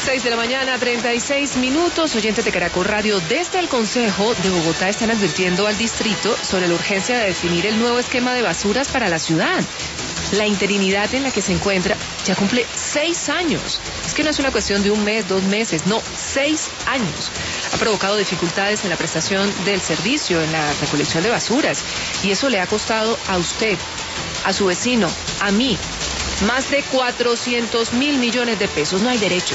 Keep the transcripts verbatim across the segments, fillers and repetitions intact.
seis de la mañana, treinta y seis minutos. Oyentes de Caracol Radio, desde el Consejo de Bogotá están advirtiendo al distrito sobre la urgencia de definir el nuevo esquema de basuras para la ciudad. La interinidad en la que se encuentra ya cumple seis años. Es que no es una cuestión de un mes, dos meses, no, seis años. Ha provocado dificultades en la prestación del servicio, en la recolección de basuras. Y eso le ha costado a usted, a su vecino, a mí, más de cuatrocientos mil millones de pesos. No hay derecho.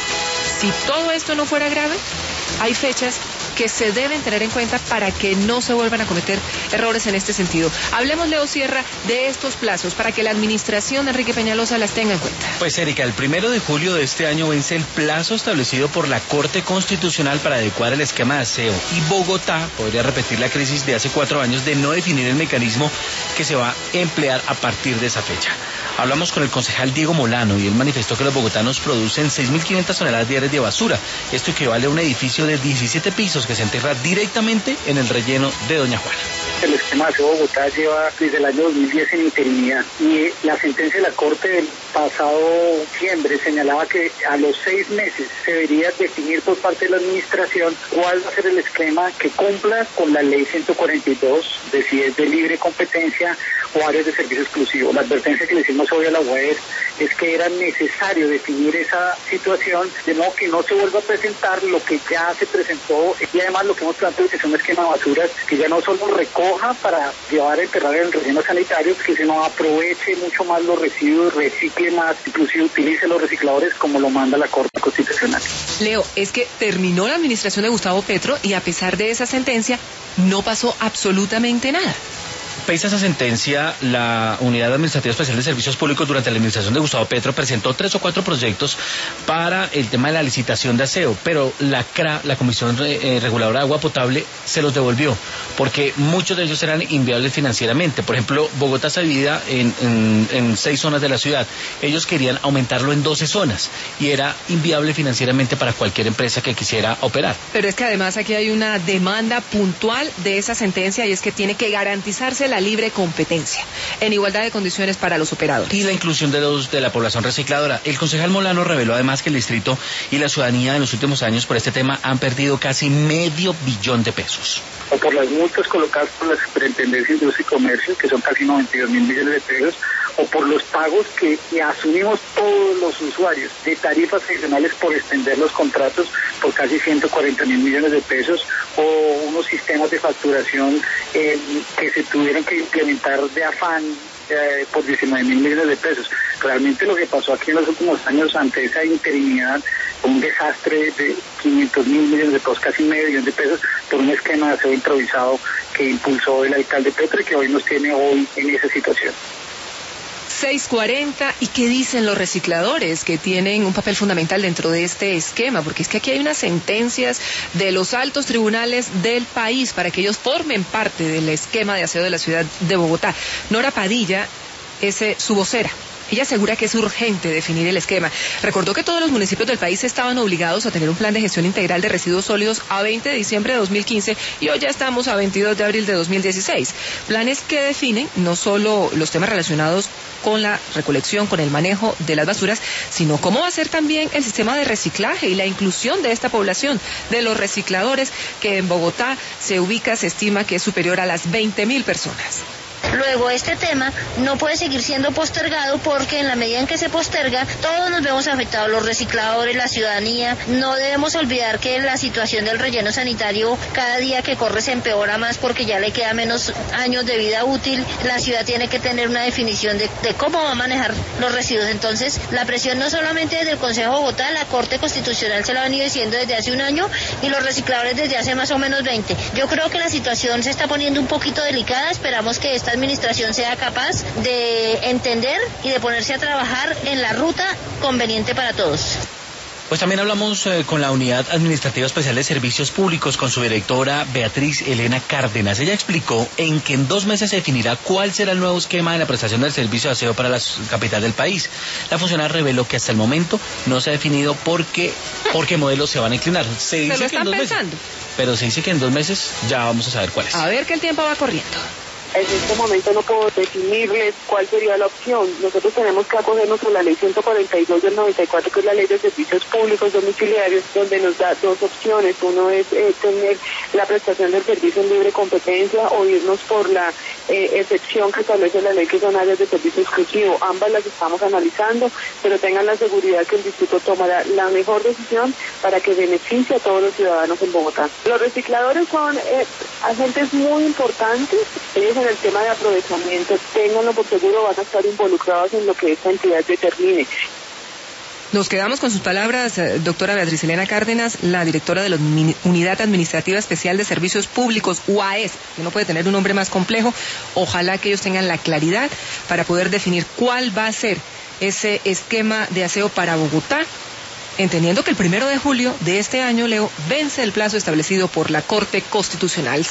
Si todo esto no fuera grave, hay fechas que se deben tener en cuenta para que no se vuelvan a cometer errores en este sentido. Hablemos, Leo Sierra, de estos plazos para que la administración de Enrique Peñalosa las tenga en cuenta. Pues, Erika, el primero de julio de este año vence el plazo establecido por la Corte Constitucional para adecuar el esquema de aseo, y Bogotá podría repetir la crisis de hace cuatro años de no definir el mecanismo que se va a emplear a partir de esa fecha. Hablamos con el concejal Diego Molano y él manifestó que los bogotanos producen seis mil quinientas toneladas diarias de basura. Esto equivale a un edificio de diecisiete pisos que se enterra directamente en el relleno de Doña Juana. El esquema de aseo Bogotá lleva desde el año dos mil diez en interinidad, y la sentencia de la Corte del pasado diciembre señalaba que a los seis meses se debería definir por parte de la administración cuál va a ser el esquema que cumpla con la ley ciento cuarenta y dos, de si es de libre competencia o áreas de servicio exclusivo. La advertencia que le hicimos hoy a la U A E es que era necesario definir esa situación de modo que no se vuelva a presentar lo que ya se presentó, y además lo que hemos planteado es un esquema de basuras que ya no solo recoja para llevar a enterrar en el relleno sanitario, que se nos aproveche mucho más los residuos, recicle más, inclusive utilice los recicladores como lo manda la Corte Constitucional. Leo, es que terminó la administración de Gustavo Petro y a pesar de esa sentencia no pasó absolutamente nada. Pese a esa sentencia, la Unidad Administrativa Especial de Servicios Públicos durante la administración de Gustavo Petro presentó tres o cuatro proyectos para el tema de la licitación de aseo, pero la C R A, la Comisión eh, Reguladora de Agua Potable, se los devolvió, porque muchos de ellos eran inviables financieramente. Por ejemplo, Bogotá se divide en, en, en seis zonas de la ciudad. Ellos querían aumentarlo en doce zonas, y era inviable financieramente para cualquier empresa que quisiera operar. Pero es que además aquí hay una demanda puntual de esa sentencia, y es que tiene que garantizarse la libre competencia en igualdad de condiciones para los operadores y la inclusión de los de la población recicladora. El concejal Molano reveló además que el distrito y la ciudadanía en los últimos años por este tema han perdido casi medio billón de pesos. O por las multas colocadas por la Superintendencia de Industria y Comercio, que son casi noventa y dos mil millones de pesos, o por los pagos que asumimos todos los usuarios de tarifas adicionales por extender los contratos por casi ciento cuarenta mil millones de pesos, o unos sistemas de facturación eh, que se tuvieron que implementar de afán eh, por diecinueve mil millones de pesos. Realmente lo que pasó aquí en los últimos años ante esa interinidad, un desastre de quinientos mil millones de pesos, casi medio millón de pesos, por un esquema de aseo improvisado que impulsó el alcalde Petro y que hoy nos tiene hoy en esa situación. seis cuarenta, ¿y qué dicen los recicladores que tienen un papel fundamental dentro de este esquema? Porque es que aquí hay unas sentencias de los altos tribunales del país para que ellos formen parte del esquema de aseo de la ciudad de Bogotá. Nora Padilla es eh, su vocera. Ella asegura que es urgente definir el esquema. Recordó que todos los municipios del país estaban obligados a tener un plan de gestión integral de residuos sólidos a veinte de diciembre de dos mil quince y hoy ya estamos a veintidós de abril de dos mil dieciséis. Planes que definen no solo los temas relacionados con la recolección, con el manejo de las basuras, sino cómo va a ser también el sistema de reciclaje y la inclusión de esta población, de los recicladores, que en Bogotá se ubica, se estima que es superior a las veinte mil personas. Luego, este tema no puede seguir siendo postergado porque en la medida en que se posterga, todos nos vemos afectados, los recicladores, la ciudadanía. No debemos olvidar que la situación del relleno sanitario cada día que corre se empeora más porque ya le queda menos años de vida útil. La ciudad tiene que tener una definición de, de cómo va a manejar los residuos. Entonces, la presión no solamente desde el Consejo de Bogotá, la Corte Constitucional se la ha venido diciendo desde hace un año y los recicladores desde hace más o menos veinte. Yo creo que la situación se está poniendo un poquito delicada. Esperamos que esta administración sea capaz de entender y de ponerse a trabajar en la ruta conveniente para todos. Pues también hablamos eh, con la Unidad Administrativa Especial de Servicios Públicos, con su directora Beatriz Elena Cárdenas. Ella explicó en que en dos meses se definirá cuál será el nuevo esquema de la prestación del servicio de aseo para la capital del país. La funcionaria reveló que hasta el momento no se ha definido por qué, por qué modelos se van a inclinar. Se dice ¿Se lo que en están dos pensando? meses, pero se dice que en dos meses ya vamos a saber cuáles. A ver que el tiempo va corriendo. En este momento no puedo definirles cuál sería la opción. Nosotros tenemos que acogernos a la ley ciento cuarenta y dos del noventa y cuatro, que es la ley de servicios públicos domiciliarios, donde nos da dos opciones. Uno es eh, tener la prestación del servicio en libre competencia o irnos por la eh, excepción que establece la ley, que son áreas de servicio exclusivo. Ambas las estamos analizando, pero tengan la seguridad que el distrito tomará la mejor decisión para que beneficie a todos los ciudadanos en Bogotá. Los recicladores son eh, agentes muy importantes. Ellos en el tema de aprovechamiento, ténganlo por seguro, van a estar involucrados en lo que esta entidad determine. Nos quedamos con sus palabras, doctora Beatriz Elena Cárdenas, la directora de la Unidad Administrativa Especial de Servicios Públicos, U A E S, que no puede tener un nombre más complejo. Ojalá que ellos tengan la claridad para poder definir cuál va a ser ese esquema de aseo para Bogotá, entendiendo que el primero de julio de este año, Leo, vence el plazo establecido por la Corte Constitucional.